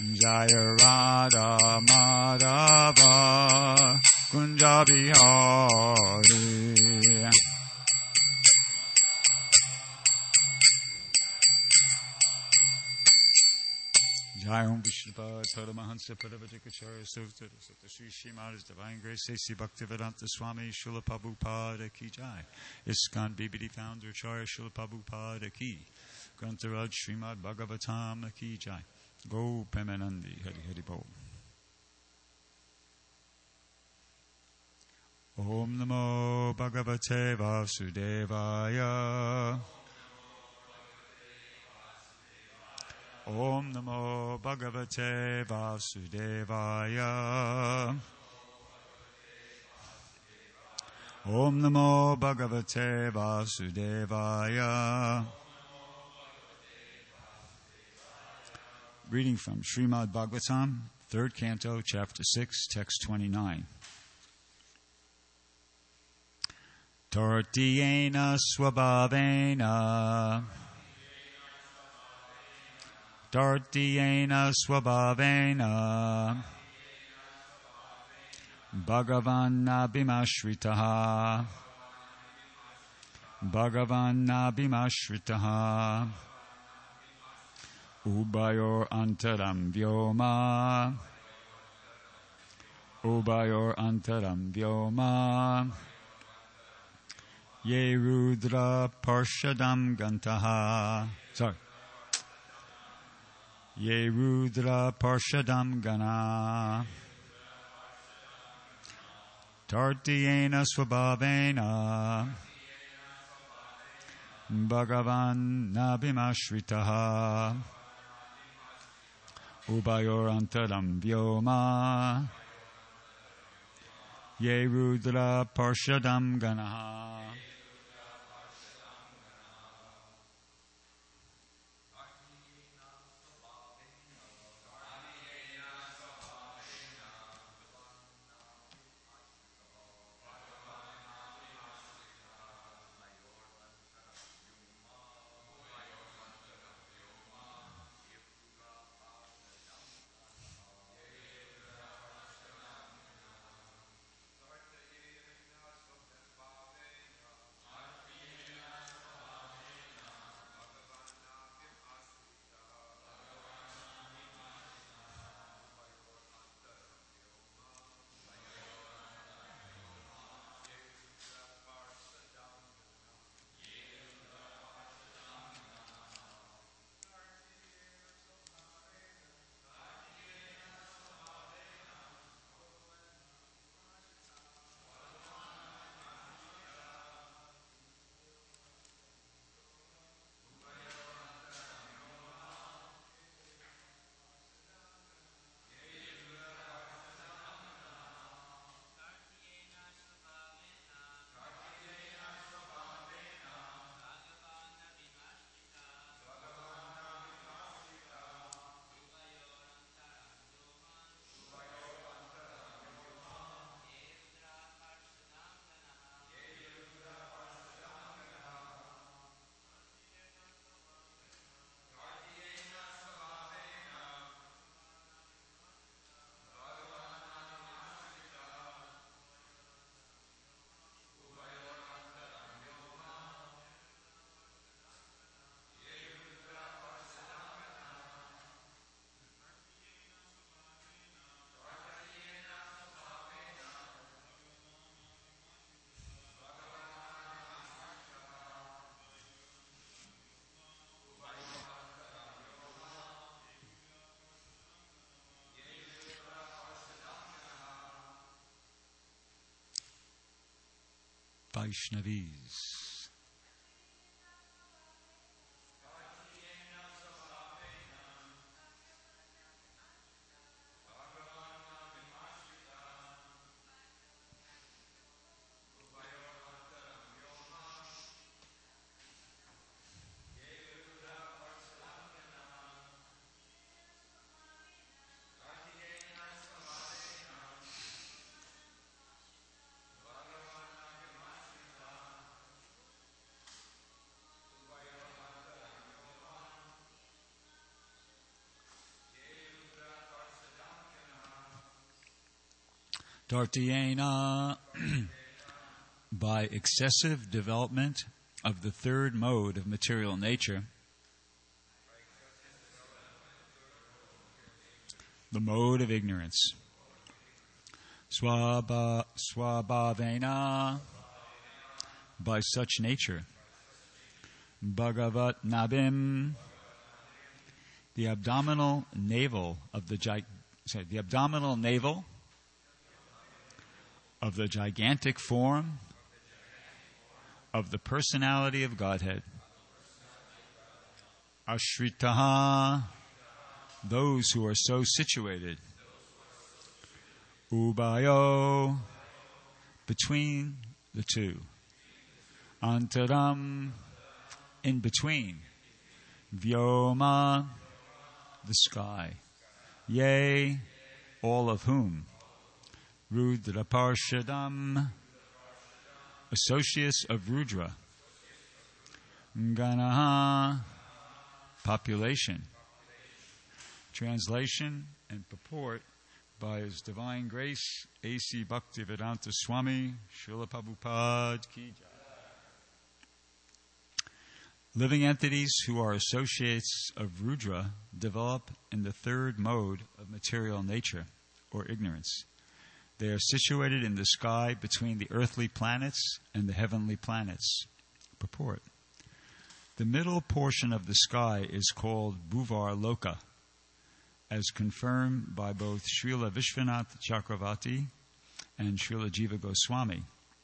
Jaya Radha Madhava Kunja Bihari. Jai Om Vishnupada Paramahansa Paravajakacharya Sutta Sutta Sri Srimad His Divine Grace A.C. Bhaktivedanta Swami Srila Prabhupada Ki Jai. ISKCON BBD Founder Acharya Srila Prabhupada Ki. Grantaraj Srimad Bhagavatam Ki Jai. Go Premanandi Hari Hari Bol. Om Namo Bhagavate Vasudevaya. Om Namo Bhagavate Vasudevaya. Om Namo Bhagavate Vasudevaya. Reading from Srimad Bhagavatam, 3rd Canto, Chapter 6, Text 29. Tortiyena swabhavena Tartiyena swabhavena Bhagavan Abhimashritaha Bhagavan Abhimashritaha Ubayor Antaram Vyoma Ubayor Antaram Vyoma Ye Rudra Parshadam Gantaha. Sorry. Ye Rudra Parshadam Gana Tartiyena Swabhavena Bhagavan Nabhimashritaha Ubayor Antaram Vyoma Ye Rudra Parshadam Ganaha. Vaishnavis. Tartiyena, by excessive development of the third mode of material nature, the mode of ignorance. Swabhavena, by such nature. Bhagavat Nabim, the abdominal navel of the gigantic form of the personality of Godhead. Ashritaha, those who are so situated. Ubayo, between the two. Antaram, in between. Vyoma, the sky. Yea, all of whom. Rudraparshadam, associates of Rudra. Ganaha, population. Translation and purport by His Divine Grace, A.C. Bhaktivedanta Swami, Srila Prabhupada Ki Jai. Living entities who are associates of Rudra develop in the third mode of material nature, or ignorance. They are situated in the sky between the earthly planets and the heavenly planets. Purport. The middle portion of the sky is called Bhuvar Loka, as confirmed by both Srila Vishwanath Chakravarti and Srila Jiva Goswami.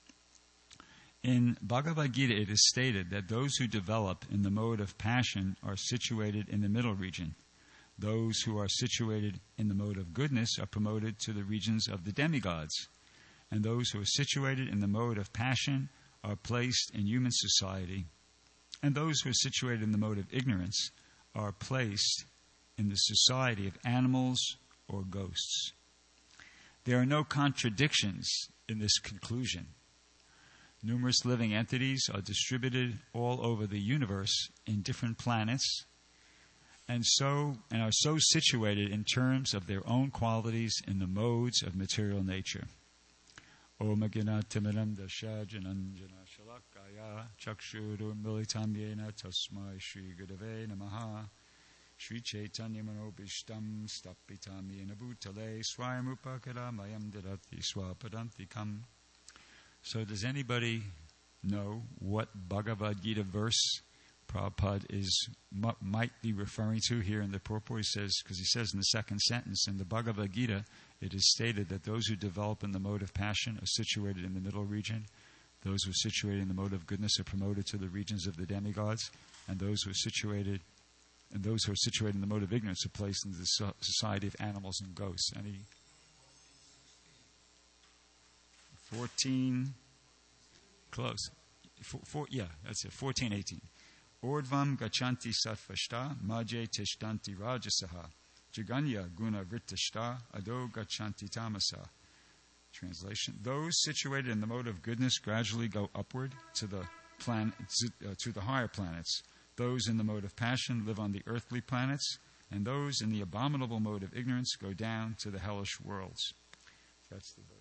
In Bhagavad Gita it is stated that those who develop in the mode of passion are situated in the middle region. Those who are situated in the mode of goodness are promoted to the regions of the demigods. And those who are situated in the mode of passion are placed in human society. And those who are situated in the mode of ignorance are placed in the society of animals or ghosts. There are no contradictions in this conclusion. Numerous living entities are distributed all over the universe in different planets and are so situated in terms of their own qualities in the modes of material nature. Om Agyanatimiram Dashajananjana Shalakaya Chakshurun Militam Yena Tasmai Shri Gurave Namaha Shri Chaitanya Manobishtam Stapitam Yena Bhutale Swayamupakara Mayam Dadati Swapadantikam. So does anybody know what Bhagavad Gita verse Prabhupada might be referring to here in the purport? He says, because he says in the second sentence, in the Bhagavad Gita, it is stated that those who develop in the mode of passion are situated in the middle region. Those who are situated in the mode of goodness are promoted to the regions of the demigods. And those who are situated in the mode of ignorance are placed in the society of animals and ghosts. Any 14, close. That's it, 14, 18. Ordvam gachanti satvashta, maje tishtanti rajasaha, jaganya guna vrittashta, ado gachanti tamasa. Translation. Those situated in the mode of goodness gradually go upward to the higher planets. Those in the mode of passion live on the earthly planets, and those in the abominable mode of ignorance go down to the hellish worlds. That's the verse.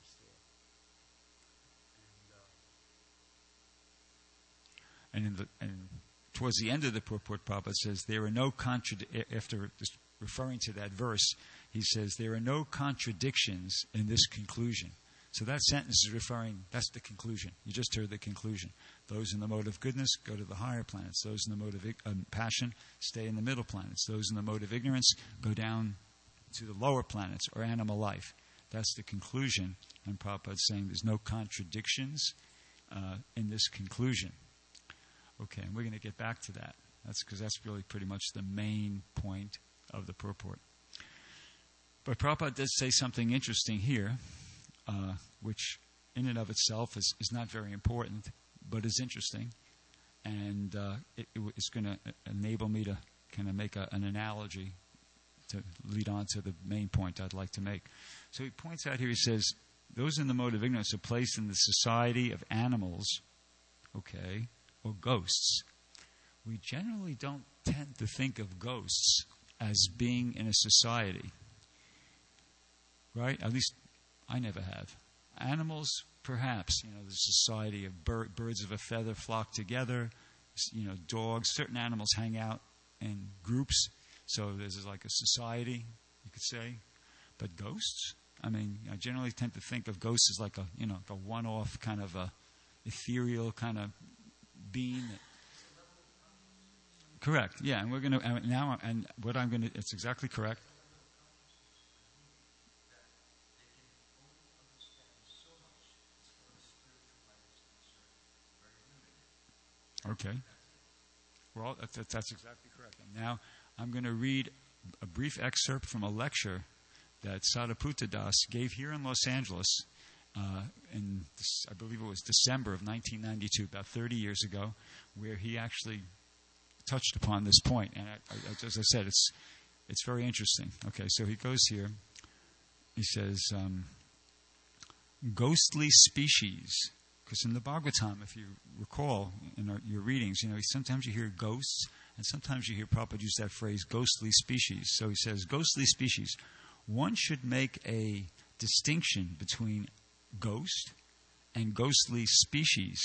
And towards the end of the purport, Prabhupada says, there are no after referring to that verse, he says, there are no contradictions in this conclusion. So that sentence is that's the conclusion. You just heard the conclusion. Those in the mode of goodness go to the higher planets. Those in the mode of passion stay in the middle planets. Those in the mode of ignorance go down to the lower planets or animal life. That's the conclusion. And Prabhupada is saying there's no contradictions in this conclusion. Okay, and we're going to get back to that. That's because that's really pretty much the main point of the purport. But Prabhupada does say something interesting here, which in and of itself is not very important, but is interesting. And it's going to enable me to kind of make an analogy to lead on to the main point I'd like to make. So he points out here, he says, those in the mode of ignorance are placed in the society of animals, okay, or ghosts. We generally don't tend to think of ghosts as being in a society. Right? At least I never have. Animals, perhaps. The society of birds of a feather flock together. Dogs. Certain animals hang out in groups. So there's like a society, you could say. But ghosts? I generally tend to think of ghosts as like a one-off kind of a ethereal kind of being. Correct. Yeah, and we're going to now. And what I'm going to. It's exactly correct. Okay. Well, that's exactly correct. And now I'm going to read a brief excerpt from a lecture that Sariputta Das gave here in Los Angeles I believe it was December of 1992, about 30 years ago, where he actually touched upon this point. And as I said, it's very interesting. Okay, so he goes here. He says, ghostly species. Because in the Bhagavatam, if you recall in your readings, sometimes you hear ghosts, and sometimes you hear Prabhupada use that phrase, ghostly species. So he says, ghostly species. One should make a distinction between ghost and ghostly species.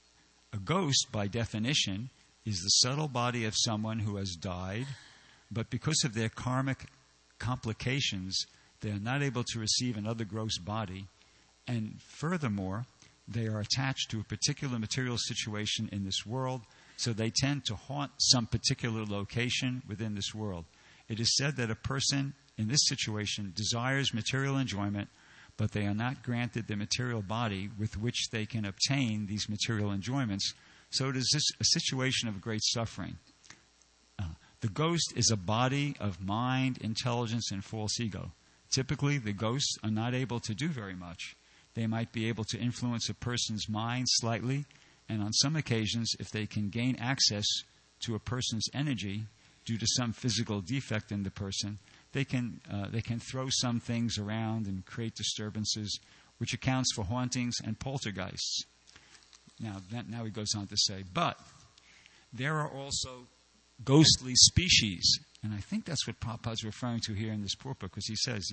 A ghost, by definition, is the subtle body of someone who has died, but because of their karmic complications, they are not able to receive another gross body, and furthermore, they are attached to a particular material situation in this world, so they tend to haunt some particular location within this world. It is said that a person in this situation desires material enjoyment, but they are not granted the material body with which they can obtain these material enjoyments. So it is a situation of great suffering. The ghost is a body of mind, intelligence, and false ego. Typically, the ghosts are not able to do very much. They might be able to influence a person's mind slightly, and on some occasions, if they can gain access to a person's energy due to some physical defect in the person, they can throw some things around and create disturbances, which accounts for hauntings and poltergeists. Now he goes on to say, but there are also ghostly species, and I think that's what Prabhupada's referring to here in this purport, because he says,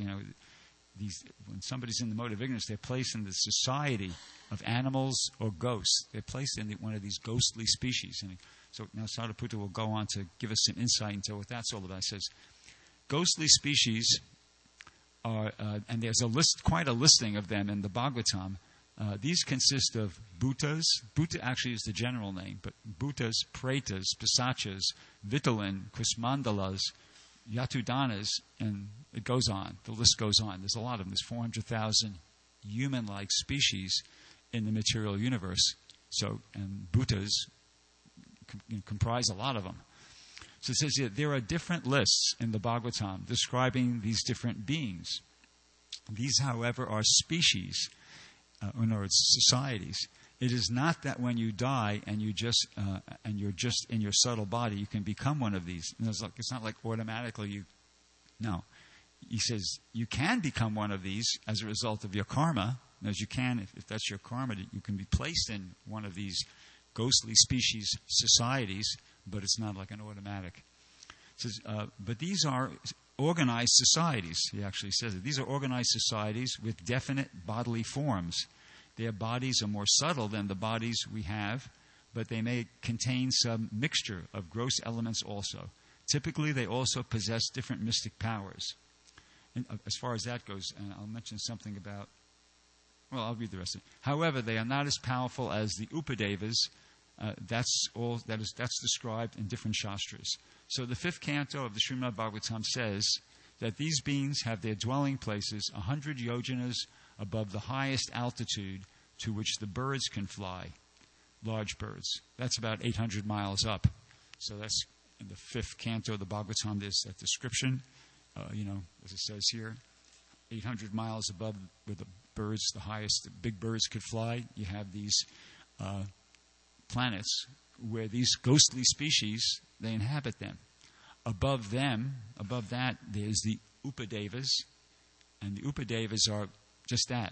when somebody's in the mode of ignorance, they're placed in the society of animals or ghosts. They're placed in one of these ghostly species. And so now Sariputta will go on to give us some insight into what that's all about. He says, ghostly species are, and there's quite a listing of them in the Bhagavatam. These consist of bhutas. Bhuta actually is the general name, but bhutas, pretas, pisachas, vitalin, kusmandalas, yatudanas, and it goes on. The list goes on. There's a lot of them. There's 400,000 human-like species in the material universe. So, and bhutas comprise a lot of them. So it says there are different lists in the Bhagavatam describing these different beings. These, however, are species, in other words, societies. It is not that when you die and you're just in your subtle body, you can become one of these. And it's not like automatically No. He says you can become one of these as a result of your karma. As you can, if that's your karma, you can be placed in one of these ghostly species societies, but it's not like an automatic. It says, but these are organized societies. He actually says it. These are organized societies with definite bodily forms. Their bodies are more subtle than the bodies we have, but they may contain some mixture of gross elements also. Typically, they also possess different mystic powers. And as far as that goes, and I'll mention something about, I'll read the rest of it. However, they are not as powerful as the Upadevas. That's described in different shastras. So the 5th canto of the Srimad Bhagavatam says that these beings have their dwelling places 100 yojanas above the highest altitude to which the birds can fly, large birds. That's about 800 miles up. So that's in the 5th canto of the Bhagavatam. There's that description, as it says here, 800 miles above where the birds, the highest big birds could fly. You have these planets where these ghostly species, they inhabit them. Above that, there's the Upadevas, and the Upadevas are just that.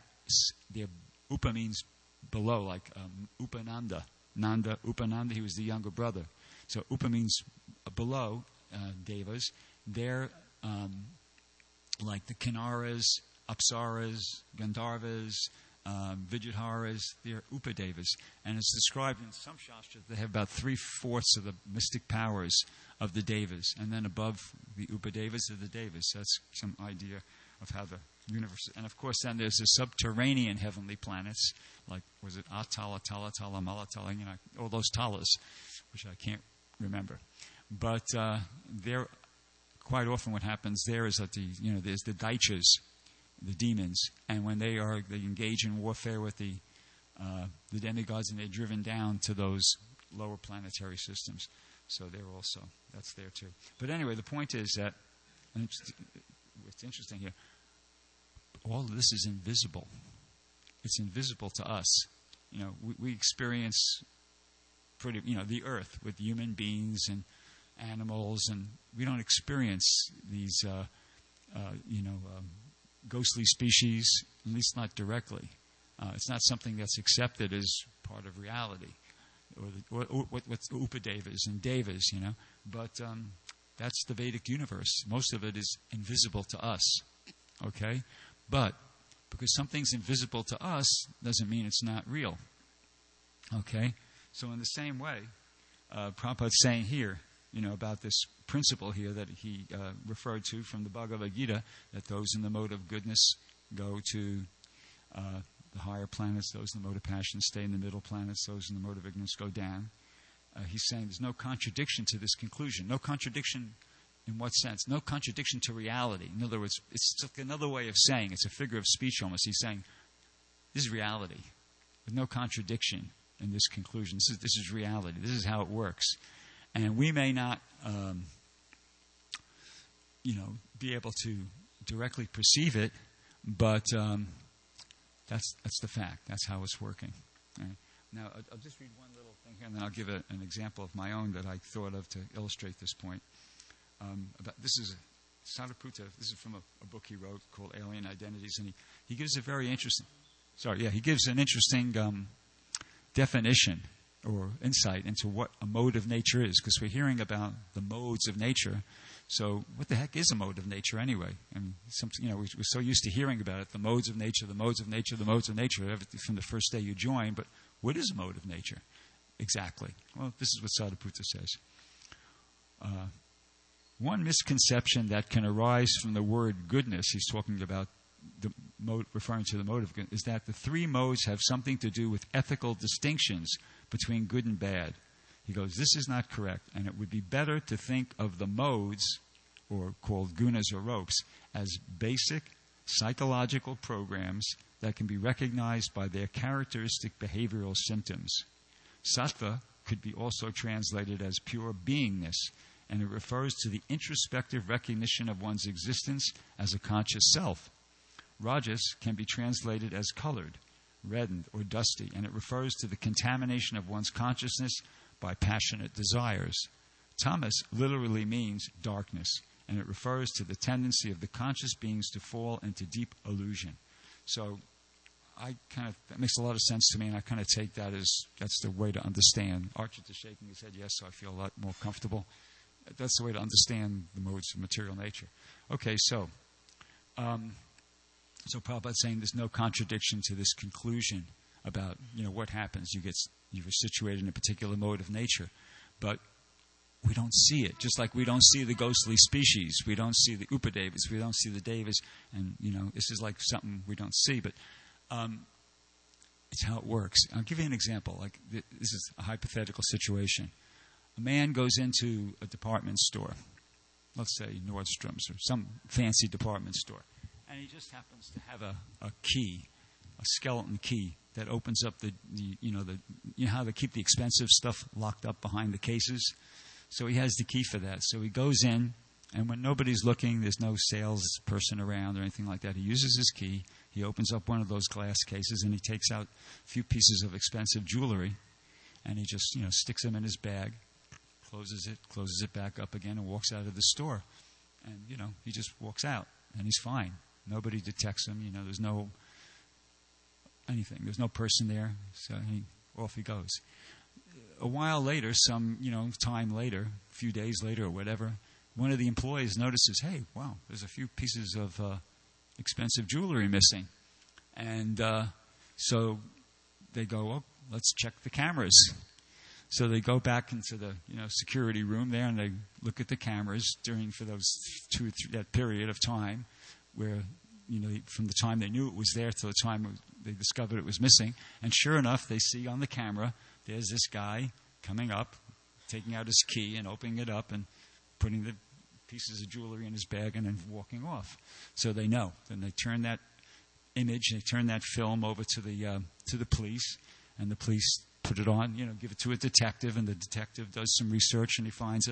Upa means below, like Upananda. Upananda, he was the younger brother. So Upa means below Devas. They're like the Kinnaras, Apsaras, Gandharvas, Vidyadharas, they're Upadevas. And it's described in some Shastras they have about 3/4 of the mystic powers of the Devas. And then above the Upadevas are the Devas. That's some idea of how the universe... And of course then there's the subterranean heavenly planets, like, was it Atala, Tala, Tala, Malatala, all those Talas, which I can't remember. But there, quite often what happens there is that there's the Daityas, the demons, and when they engage in warfare with the demigods, and they're driven down to those lower planetary systems. So that's there too. But anyway, the point is that, and what's interesting here, all of this is invisible. It's invisible to us. We experience the earth with human beings and animals, and we don't experience these ghostly species, at least not directly. It's not something that's accepted as part of reality, or what's Upadevas and Devas, But that's the Vedic universe. Most of it is invisible to us, okay? But because something's invisible to us doesn't mean it's not real, okay? So in the same way, Prabhupada's saying here, about this principle here that he referred to from the Bhagavad Gita, that those in the mode of goodness go to the higher planets, those in the mode of passion stay in the middle planets, those in the mode of ignorance go down. He's saying there's no contradiction to this conclusion. No contradiction in what sense? No contradiction to reality. In other words, it's like another way of saying, it's a figure of speech almost. He's saying, this is reality. There's no contradiction in this conclusion. This is reality. This is how it works. And we may not, be able to directly perceive it, but that's the fact. That's how it's working. Right? Now, I'll just read one little thing here, and then I'll give an example of my own that I thought of to illustrate this point. This is Sariputta. This is from a book he wrote called Alien Identities, and he gives a very interesting. He gives an interesting definition or insight into what a mode of nature is, because we're hearing about the modes of nature. So what the heck is a mode of nature anyway? I mean, we're so used to hearing about it, the modes of nature, the modes of nature, the modes of nature, everything from the first day you join. But what is a mode of nature exactly? Well, this is what Sariputta says. One misconception that can arise from the word goodness, he's talking about the mode, referring to the mode of goodness, is that the three modes have something to do with ethical distinctions between good and bad. He goes, this is not correct, and it would be better to think of the modes, or called gunas or ropes, as basic psychological programs that can be recognized by their characteristic behavioral symptoms. Sattva could be also translated as pure beingness, and it refers to the introspective recognition of one's existence as a conscious self. Rajas can be translated as colored, reddened, or dusty, and it refers to the contamination of one's consciousness by passionate desires. Tamas literally means darkness, and it refers to the tendency of the conscious beings to fall into deep illusion. So that makes a lot of sense to me, and I kind of take that as that's the way to understand. Archita's shaking his head yes, so I feel a lot more comfortable. That's the way to understand the modes of material nature. Okay, so Prabhupada's saying there's no contradiction to this conclusion about what happens. You're situated in a particular mode of nature, but we don't see it. Just like we don't see the ghostly species, we don't see the Upadevas, we don't see the Devas, and this is like something we don't see, but it's how it works. I'll give you an example. Like this is a hypothetical situation. A man goes into a department store, let's say Nordstrom's or some fancy department store, and he just happens to have a key, a skeleton key that opens up how they keep the expensive stuff locked up behind the cases. So he has the key for that. So he goes in, and when nobody's looking, there's no salesperson around or anything like that. He uses his key. He opens up one of those glass cases, and he takes out a few pieces of expensive jewelry, and he just sticks them in his bag, closes it back up again, and walks out of the store. And he just walks out, and he's fine. Nobody detects him. There's no anything. There's no person there. So off he goes. A while later, time later, a few days later or whatever, one of the employees notices, hey, wow, there's a few pieces of expensive jewelry missing. And So they go, oh, let's check the cameras. So they go back into the security room there, and they look at the cameras for those that period of time where from the time they knew it was there to the time they discovered it was missing. And sure enough, they see on the camera there's this guy coming up, taking out his key and opening it up and putting the pieces of jewelry in his bag and then walking off. So they know. Then they turn that image, they turn that film over to the police, and the police put it on, give it to a detective, and the detective does some research, and he finds,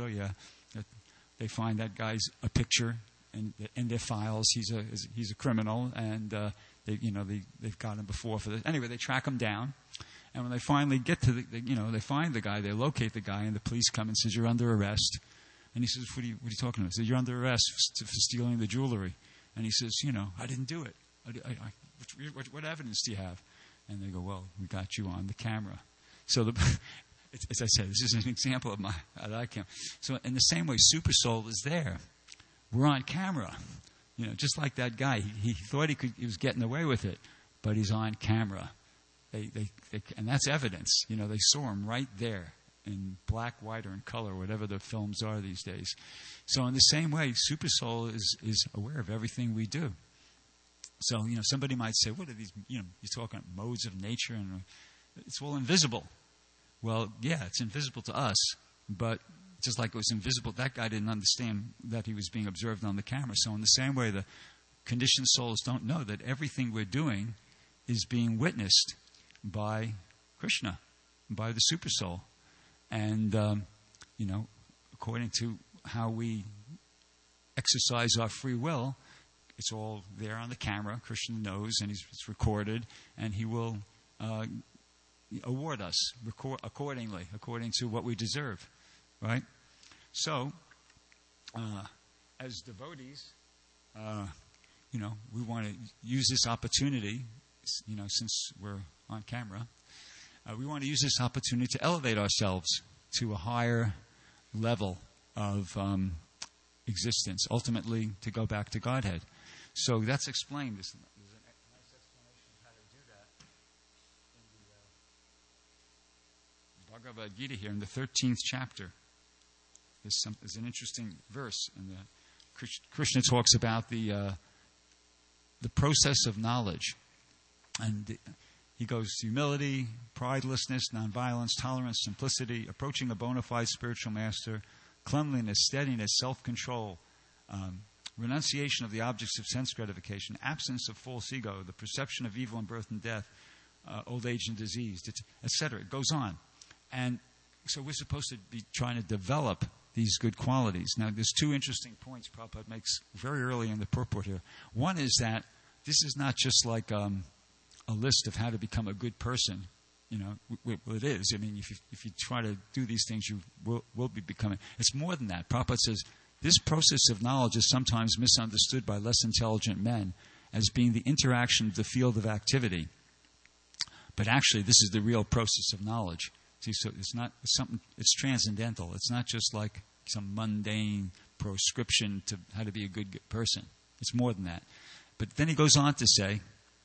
they find that guy's a picture in their files. He's a criminal, and they've got him before for this. Anyway, they track him down, and when they finally get to they find the guy, they locate the guy, and the police come and says, "You're under arrest." And he says, "What are you talking about?" He says, "You're under arrest for stealing the jewelry." And he says, "I didn't do it. What evidence do you have?" And they go, "Well, we got you on the camera." So, as I said, this is an example of that I can. So, in the same way, Super Soul is there. We're on camera, just like that guy. He thought he was getting away with it, but he's on camera. And that's evidence. They saw him right there in black, white, or in color, whatever the films are these days. So, in the same way, Super Soul is aware of everything we do. So, somebody might say, "What are these? You're talking modes of nature, and it's all invisible." Well, yeah, it's invisible to us, but just like it was invisible, that guy didn't understand that he was being observed on the camera. So in the same way, the conditioned souls don't know that everything we're doing is being witnessed by Krishna, by the Super Soul. And, according to how we exercise our free will, it's all there on the camera. Krishna knows, and it's recorded, and he will award us accordingly, according to what we deserve, right? So, as devotees, we want to use this opportunity, since we're on camera, we want to use this opportunity to elevate ourselves to a higher level of existence, ultimately to go back to Godhead. So that's explained. There's a nice explanation of how to do that in the Bhagavad Gita here in the 13th chapter. There's an interesting verse, and Krishna talks about the process of knowledge, and he goes humility, pridelessness, nonviolence, tolerance, simplicity, approaching a bona fide spiritual master, cleanliness, steadiness, self-control, renunciation of the objects of sense gratification, absence of false ego, the perception of evil and birth and death, old age and disease, etc. It goes on. And so we're supposed to be trying to develop these good qualities. Now, there's two interesting points Prabhupada makes very early in the purport here. One is that this is not just like a list of how to become a good person. Well, it is. I mean, if you try to do these things, you will be becoming. It's more than that. Prabhupada says, this process of knowledge is sometimes misunderstood by less intelligent men as being the interaction of the field of activity. But actually, this is the real process of knowledge. See, so it's transcendental. It's not just like some mundane proscription to how to be a good person. It's more than that. But then he goes on to say,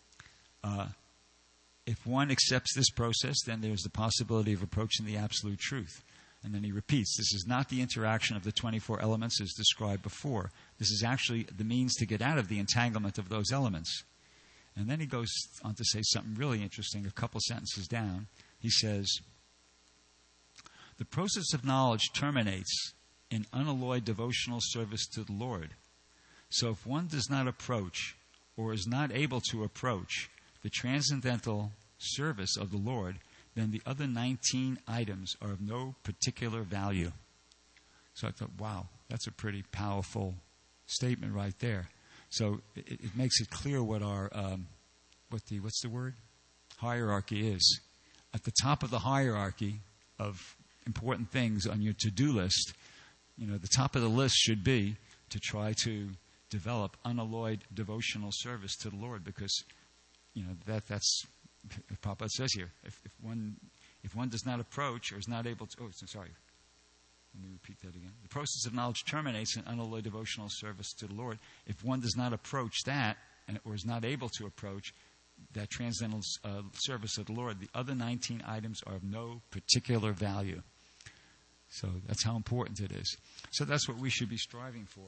if one accepts this process, then there's the possibility of approaching the absolute truth. And then he repeats, this is not the interaction of the 24 elements as described before. This is actually the means to get out of the entanglement of those elements. And then he goes on to say something really interesting, a couple sentences down. He says, the process of knowledge terminates in unalloyed devotional service to the Lord. So if one does not approach or is not able to approach the transcendental service of the Lord, then the other 19 items are of no particular value. So I thought, wow, that's a pretty powerful statement right there. So it makes it clear what our, what's the word? Hierarchy is. At the top of the hierarchy of important things on your to-do list, the top of the list should be to try to develop unalloyed devotional service to the Lord, because that's what Prabhupada says here. If one does not approach or is not able to, let me repeat that again. The process of knowledge terminates in unalloyed devotional service to the Lord. If one does not approach that or is not able to approach, that transcendental service of the Lord. The other 19 items are of no particular value. So that's how important it is. So that's what we should be striving for.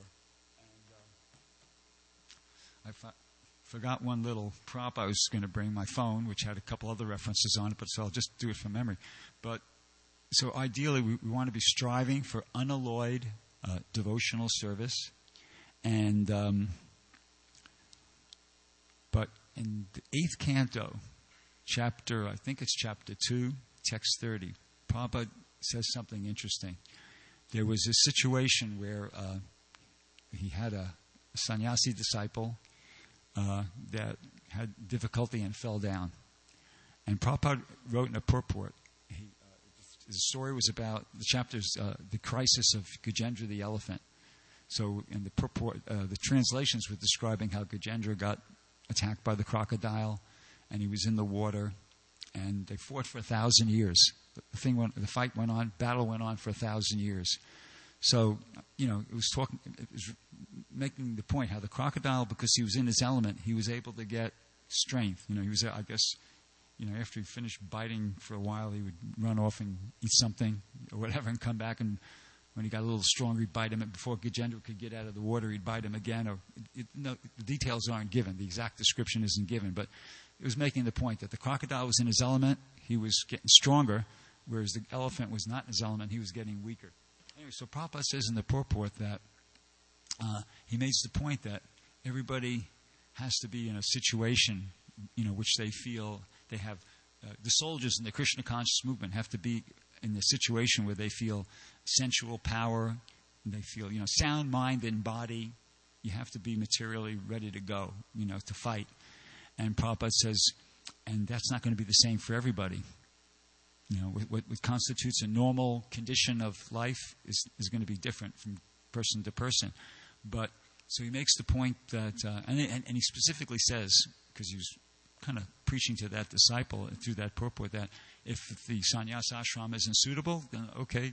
And I forgot one little prop. I was going to bring my phone, which had a couple other references on it, but so I'll just do it from memory. But so ideally, we want to be striving for unalloyed devotional service, and but in the 8th canto, I think it's chapter 2, text 30, Prabhupada says something interesting. There was a situation where he had a sannyasi disciple that had difficulty and fell down. And Prabhupada wrote in a purport, the story was about, the chapter's the crisis of Gajendra the elephant. So in the purport, the translations were describing how Gajendra got attacked by the crocodile, and he was in the water, and they fought for 1,000 years. The fight went on, battle went on for 1,000 years. So, it was making the point how the crocodile, because he was in his element, he was able to get strength. He was, I guess, after he finished biting for a while, he would run off and eat something or whatever and come back, and when he got a little stronger, he'd bite him. And before Gajendra could get out of the water, he'd bite him again. The details aren't given. The exact description isn't given. But it was making the point that the crocodile was in his element. He was getting stronger, whereas the elephant was not in his element. He was getting weaker. Anyway, so Prabhupada says in the purport that he makes the point that everybody has to be in a situation, which they feel they have. The soldiers in the Krishna conscious movement have to be in the situation where they feel sensual power, and they feel, sound mind and body. You have to be materially ready to go, to fight. And Prabhupada says, and that's not going to be the same for everybody. What constitutes a normal condition of life is going to be different from person to person. But so he makes the point that, and he specifically says, because he was kind of preaching to that disciple through that purport, that if the sannyas ashram isn't suitable, then okay,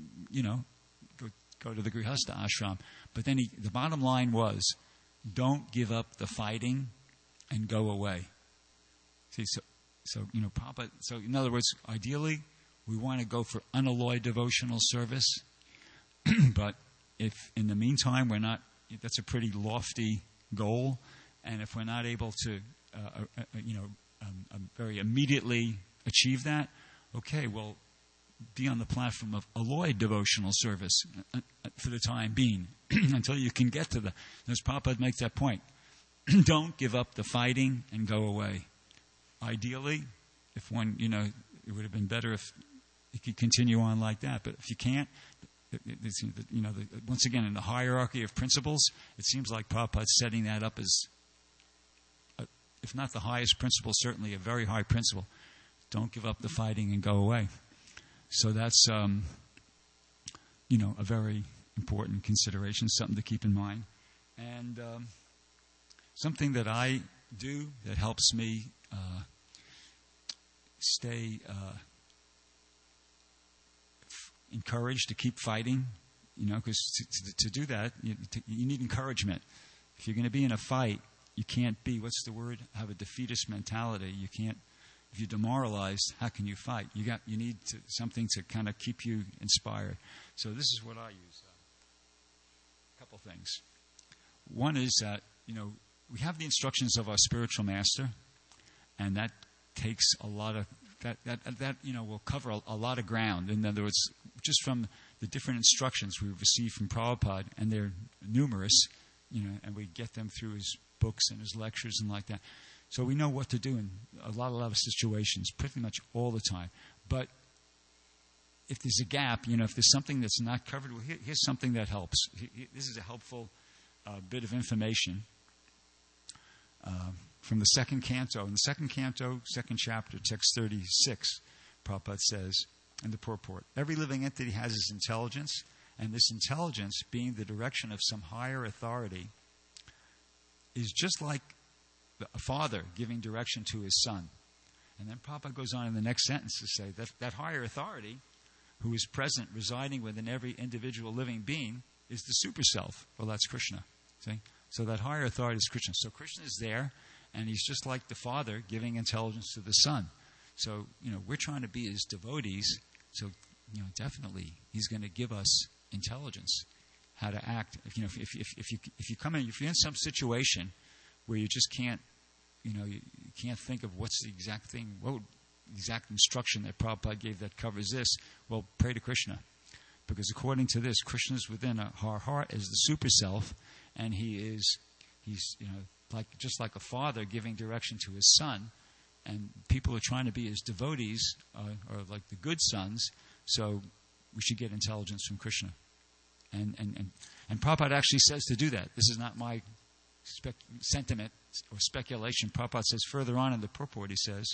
go to the grihastha ashram. But then the bottom line was, don't give up the fighting and go away. See, so Prabhupada, so in other words, ideally, we want to go for unalloyed devotional service. But if in the meantime that's a pretty lofty goal, and if we're not able to, very immediately achieve that, okay, well, be on the platform of alloyed devotional service for the time being until you can get to as Prabhupada makes that point. Don't give up the fighting and go away. Ideally, if one, it would have been better if you could continue on like that. But if you can't, once again, in the hierarchy of principles, it seems like Prabhupada's setting that up as, if not the highest principle, certainly a very high principle. Don't give up the fighting and go away. So that's, a very important consideration, something to keep in mind. And something that I do that helps me stay encouraged to keep fighting, because to do that, you need encouragement. If you're going to be in a fight, you can't be, have a defeatist mentality. You can't, if you're demoralized, how can you fight? You need something to kind of keep you inspired. So this is what I use. A couple things. One is that, we have the instructions of our spiritual master, and that takes a lot of, that will cover a lot of ground. In other words, just from the different instructions we receive from Prabhupada, and they're numerous, and we get them through his books and his lectures and like that. So we know what to do in a lot of situations, pretty much all the time. But if there's a gap, if there's something that's not covered, well, here's something that helps. This is a helpful bit of information from the 2nd canto. In the 2nd canto, 2nd chapter, text 36, Prabhupada says in the purport, every living entity has its intelligence, and this intelligence, being the direction of some higher authority, is just like a father giving direction to his son. And then Prabhupada goes on in the next sentence to say that higher authority, who is present, residing within every individual living being, is the super self. Well, that's Krishna. See? So that higher authority is Krishna. So Krishna is there, And he's just like the Father giving intelligence to the Son. So, we're trying to be his devotees. So, definitely he's going to give us intelligence, how to act. If you're in some situation where you just can't, you can't think of what's the exact thing, the exact instruction that Prabhupada gave that covers this, well, pray to Krishna. Because according to this, Krishna is within our heart as the super self, and he's just like a father giving direction to his son, and people are trying to be his devotees, or like the good sons, so we should get intelligence from Krishna. And Prabhupada actually says to do that. This is not my sentiment or speculation. Prabhupada says further on in the purport, he says,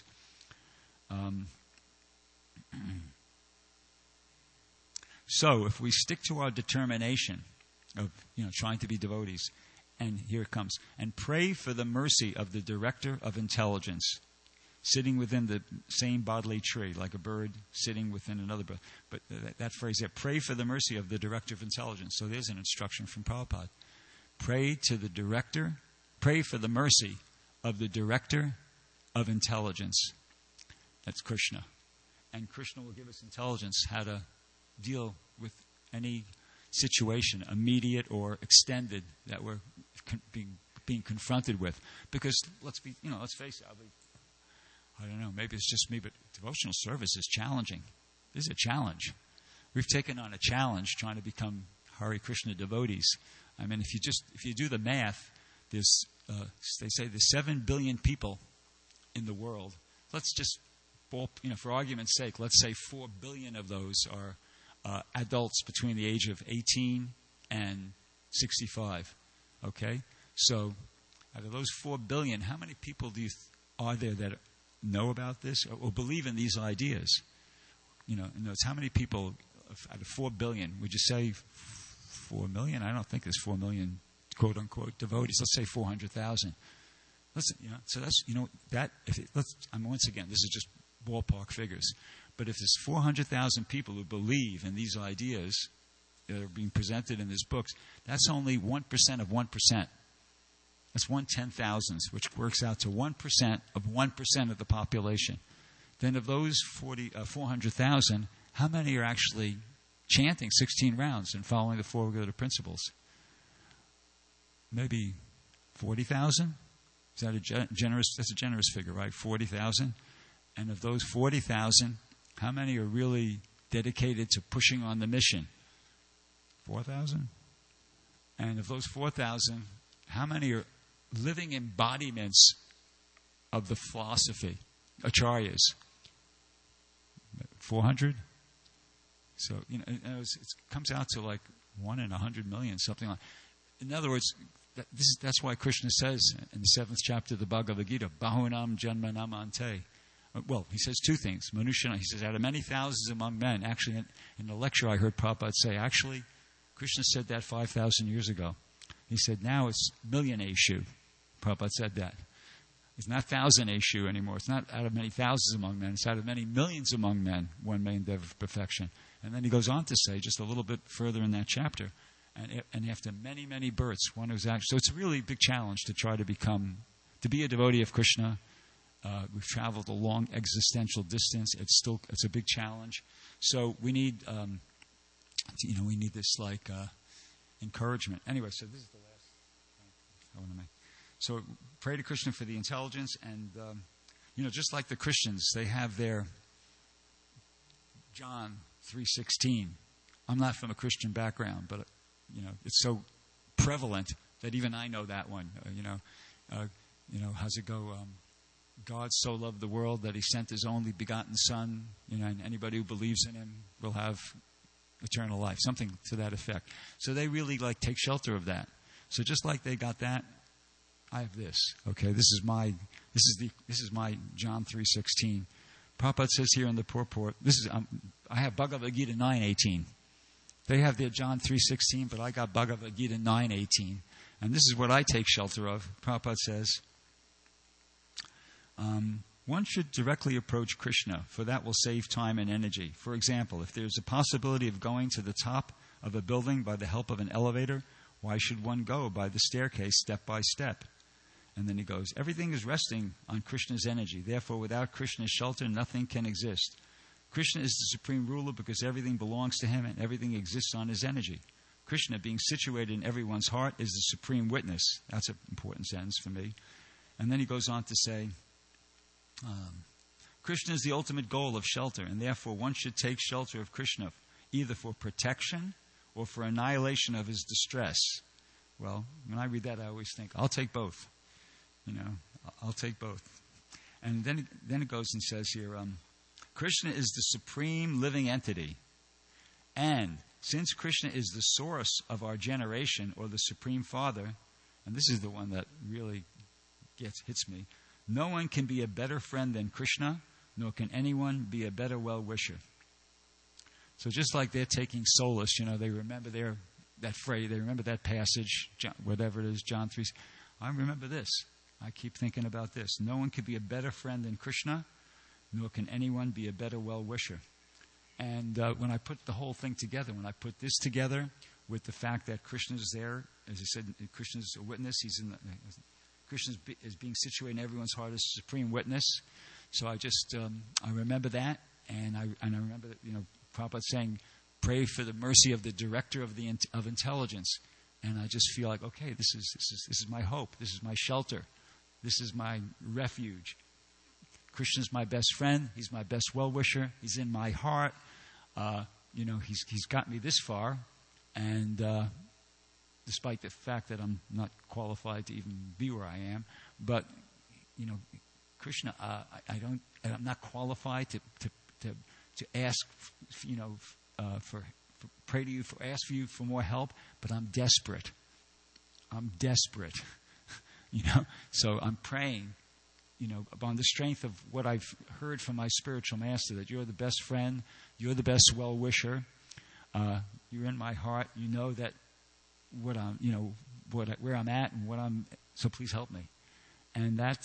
so if we stick to our determination of trying to be devotees, and here it comes, and pray for the mercy of the director of intelligence, sitting within the same bodily tree, like a bird sitting within another bird. But that phrase there, pray for the mercy of the director of intelligence. So there's an instruction from Prabhupada. Pray for the mercy of the director of intelligence. That's Krishna. And Krishna will give us intelligence how to deal with any situation, immediate or extended, that we're being confronted with. Because let's face it, I don't know, maybe it's just me, but devotional service is challenging. This is a challenge. We've taken on a challenge trying to become Hare Krishna devotees. I mean, if you do the math, they say there's 7 billion people in the world. Let's just, for argument's sake, let's say 4 billion of those are adults between the age of 18 and 65. Okay? So, out of those 4 billion, how many people are there that know about this or believe in these ideas? How many people out of 4 billion, would you say 4 million? I don't think there's 4 million quote unquote devotees. Let's say 400,000. So that's once again, this is just ballpark figures. But if there's 400,000 people who believe in these ideas that are being presented in these books, that's only 1% of 1%. That's 1/10,000, which works out to 1% of 1% of the population. Then of those 400,000, how many are actually chanting 16 rounds and following the four regular principles? Maybe 40,000? Is that that's a generous figure, right? 40,000. And of those 40,000, how many are really dedicated to pushing on the mission? 4,000. And of those 4,000, how many are living embodiments of the philosophy, acharyas? 400. So it comes out to like 1 in 100 million, something like. In other words, that's why Krishna says in the 7th chapter of the Bhagavad Gita, Bahunam Janmanam Ante. Well, he says two things. Manushana, he says, out of many thousands among men. Actually, in the lecture I heard Prabhupada say, actually, Krishna said that 5,000 years ago. He said, now it's million Eshu. Prabhupada said that. It's not thousand Eshu anymore. It's not out of many thousands among men. It's out of many millions among men, one may endeavor for perfection. And then he goes on to say, just a little bit further in that chapter, and after many, many births, one who's actually... So it's a really big challenge to try to be a devotee of Krishna. We've traveled a long existential distance. It's a big challenge. So we need, we need this encouragement. Anyway, so this is the last I want to make. So pray to Krishna for the intelligence, and just like the Christians, they have their John 3:16. I'm not from a Christian background, but it's so prevalent that even I know that one. How's it go? God so loved the world that he sent his only begotten Son, and anybody who believes in him will have eternal life, something to that effect. So they really take shelter of that. So just like they got that, I have this. Okay, this is my John 3:16. Prabhupada says here in the purport, I have Bhagavad Gita 9:18. They have their John 3:16, but I got Bhagavad Gita 9:18, and this is what I take shelter of. Prabhupada says, one should directly approach Krishna, for that will save time and energy. For example, if there's a possibility of going to the top of a building by the help of an elevator, why should one go by the staircase step by step? And then he goes, everything is resting on Krishna's energy. Therefore, without Krishna's shelter, nothing can exist. Krishna is the supreme ruler because everything belongs to him and everything exists on his energy. Krishna, being situated in everyone's heart, is the supreme witness. That's an important sentence for me. And then he goes on to say, Krishna is the ultimate goal of shelter, and therefore one should take shelter of Krishna either for protection or for annihilation of his distress. Well, when I read that, I always think, I'll take both. I'll take both. And then it goes and says here, Krishna is the supreme living entity. And since Krishna is the source of our generation, or the Supreme Father, and this is the one that really hits me, no one can be a better friend than Krishna, nor can anyone be a better well-wisher. So just like they're taking solace, they remember that phrase, they remember that passage, whatever it is, John 3. I remember this. I keep thinking about this. No one could be a better friend than Krishna, nor can anyone be a better well-wisher. And when I put the whole thing together, when I put this together with the fact that Krishna is there, as I said, Krishna is a witness. Krishna is being situated in everyone's heart as a supreme witness. So I just I remember that, and I remember that Prabhupada saying, "Pray for the mercy of the director of intelligence." And I just feel like, okay, this is my hope. This is my shelter. This is my refuge. Krishna's my best friend. He's my best well-wisher. He's in my heart. He's got me this far. And despite the fact that I'm not qualified to even be where I am, but, Krishna, I'm not qualified to ask, pray to you, ask for you for more help, but I'm desperate. So I'm praying, upon the strength of what I've heard from my spiritual master, that you're the best friend, you're the best well-wisher, you're in my heart, you know that what I'm, where I'm at and what I'm, so please help me. And that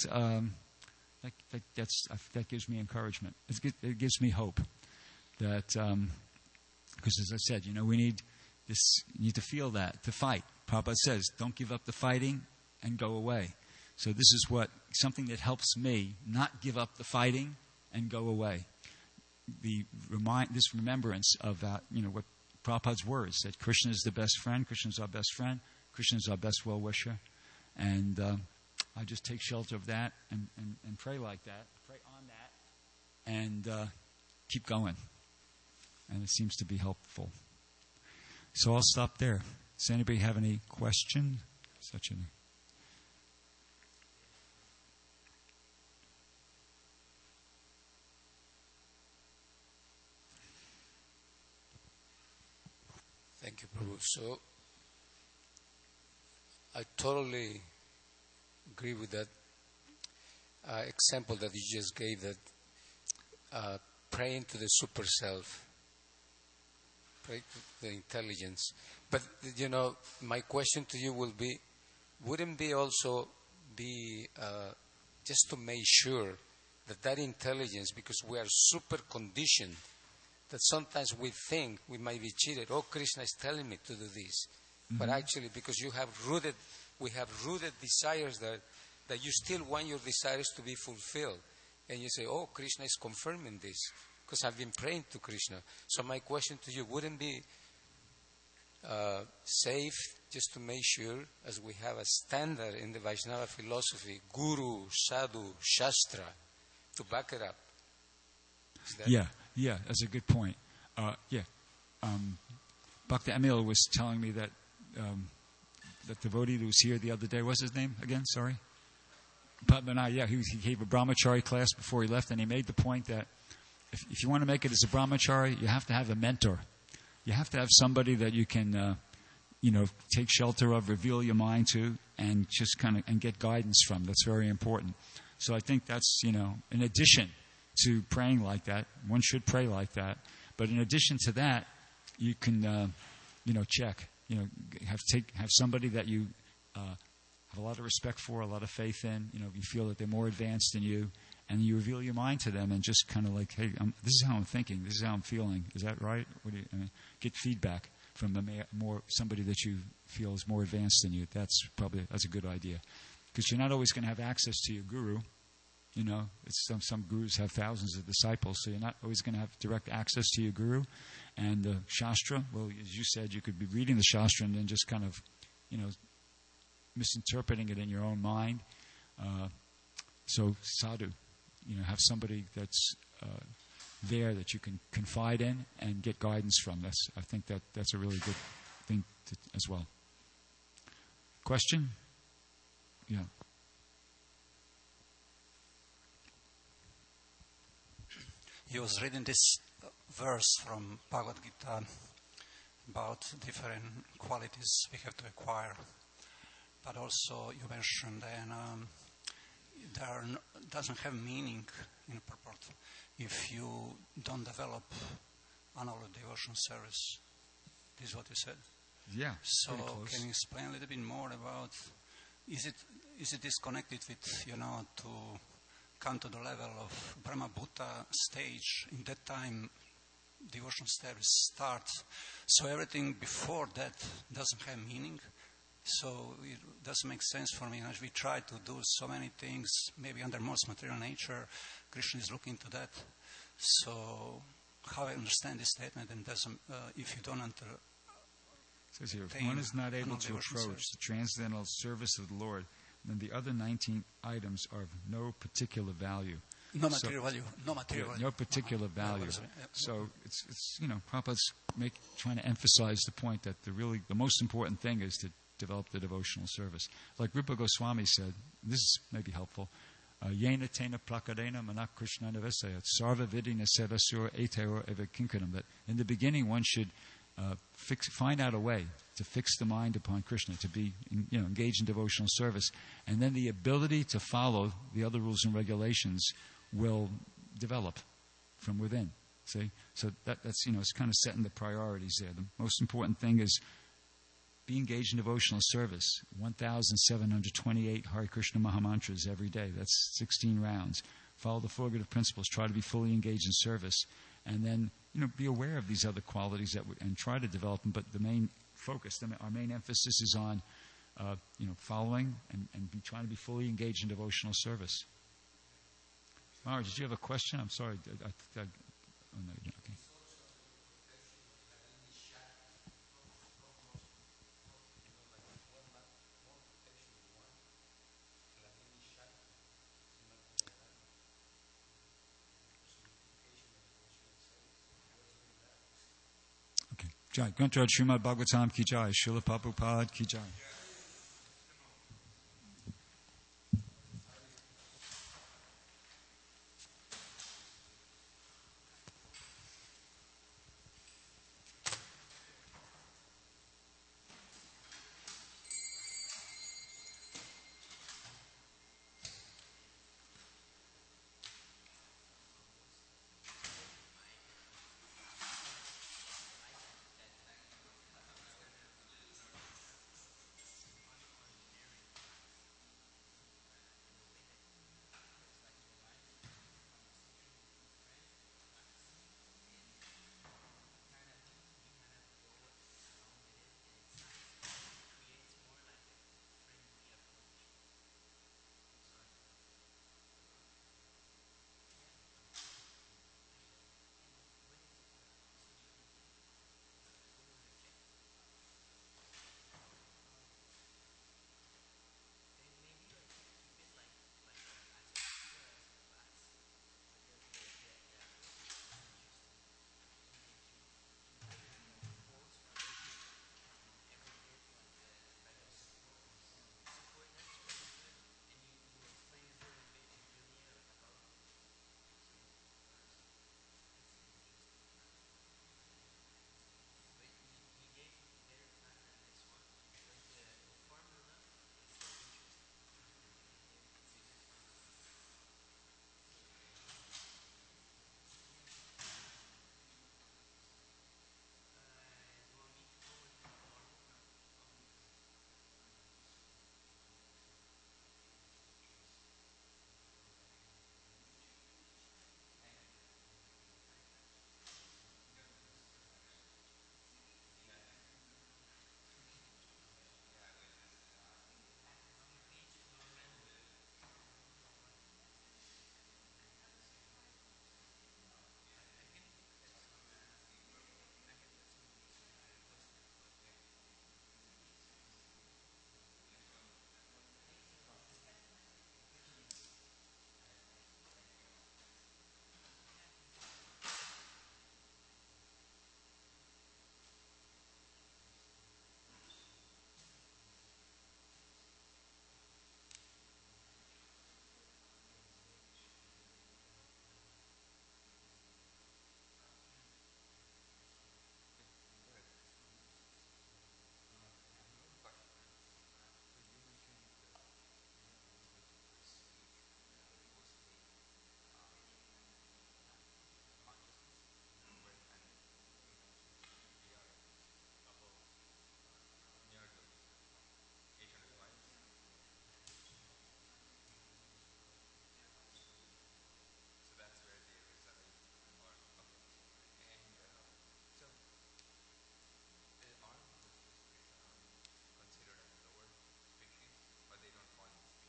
gives me encouragement. It gives me hope that, because as I said, we need this, you need to feel that, to fight. Prabhupada says, don't give up the fighting and go away. So this is something that helps me not give up the fighting and go away. This remembrance of what Prabhupada's words, that Krishna is the best friend, Krishna is our best friend, Krishna is our best well-wisher. And I just take shelter of that and pray like that, pray on that, and keep going. And it seems to be helpful. So I'll stop there. Does anybody have any question? Thank you, Prabhu. So, I totally agree with that example that you just gave, that praying to the super self, pray to the intelligence. But, my question to you will be, wouldn't be also be just to make sure that intelligence, because we are super conditioned, that sometimes we think we might be cheated. Oh, Krishna is telling me to do this. Mm-hmm. But actually, because we have rooted desires that you still want your desires to be fulfilled. And you say, oh, Krishna is confirming this because I've been praying to Krishna. So my question to you, wouldn't be safe just to make sure, as we have a standard in the Vaishnava philosophy, Guru, Sadhu, Shastra, to back it up? Yeah, that's a good point. Bhakti Emil was telling me that that devotee who was here the other day, what's his name again? Sorry? Padmanabh, he gave a brahmachari class before he left, and he made the point that if you want to make it as a brahmachari, you have to have a mentor. You have to have somebody that you can, take shelter of, reveal your mind to, and just and get guidance from. That's very important. So I think that's, in addition to praying like that, one should pray like that. But in addition to that, you can, check. Have somebody that you have a lot of respect for, a lot of faith in. You feel that they're more advanced than you, and you reveal your mind to them, and just kind of like, hey, this is how I'm thinking, this is how I'm feeling. Is that right? Get feedback from somebody that you feel is more advanced than you. That's a good idea. because you're not always going to have access to your guru. You know, it's some gurus have thousands of disciples, so you're not always going to have direct access to your guru. And the Shastra, well, as you said, you could be reading the Shastra and then just kind of, you know, misinterpreting it in your own mind. So sadhu, you know, have somebody that's there that you can confide in and get guidance from. I think that's a really good thing as well. Question? Yeah. He was reading this verse from Bhagavad Gita about different qualities we have to acquire. But also you mentioned then doesn't have meaning in purport if you don't develop annual devotion service. This is what you said. Yeah. So can you explain a little bit more about, is it disconnected with, you know, to come to the level of Brahma Bhuta stage? In that time, devotion service starts. So everything before that doesn't have meaning. So it doesn't make sense for me. And as we try to do so many things, maybe under most material nature, Krishna is looking to that. So how I understand this statement, and doesn't, if you don't enter. It says here, if one is not able to approach the transcendental service of the Lord, then the other 19 items are of no particular value. No material value. No material value. No particular value. So it's you know, Prabhupada's trying to emphasize the point that the most important thing is to develop the devotional service. Like Rupa Goswami said, this is maybe helpful. Yena tena prakadena manak krishna navesayat sarva vidina sevasur etero eva kinkanam. That in the beginning one should find out a way to fix the mind upon Krishna, to be engaged in devotional service, and then the ability to follow the other rules and regulations will develop from within. See, so that's it's kind of setting the priorities there. The most important thing is be engaged in devotional service. 1,728 Hare Krishna Mahamantras every day. That's 16 rounds. Follow the four good principles. Try to be fully engaged in service, and then be aware of these other qualities and try to develop them. But the main focus, our main emphasis is on following and trying to be fully engaged in devotional service. Mara, did you have a question? I'm sorry. Oh no, you didn't. Okay. Jai. Grantaraj Srimad Bhagavatam ki jai. Srila Prabhupada ki jai.